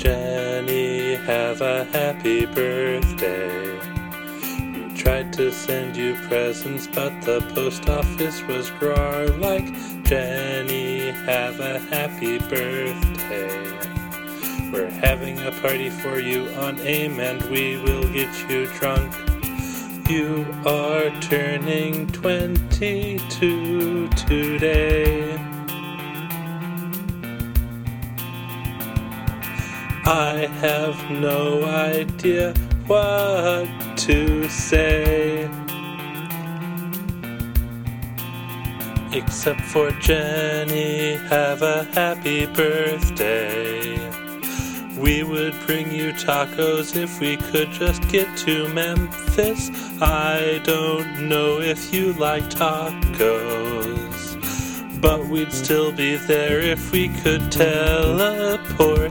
Jenny, have a happy birthday. We tried to send you presents, but the post office was grar. Like, Jenny, have a happy birthday. We're having a party for you on AIM, and we will get you drunk. You are turning 22 today. I have no idea what to say, except for Jenny, have a happy birthday. We would bring you tacos if we could just get to Memphis. I don't know if you like tacos, but we'd still be there if we could teleport.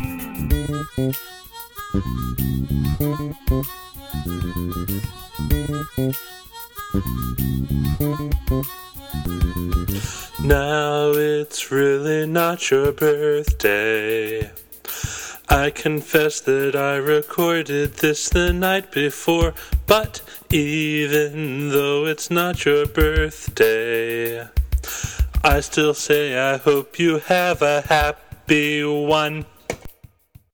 Now it's really not your birthday. I confess that I recorded this the night before, but even though it's not your birthday, I still say I hope you have a happy one.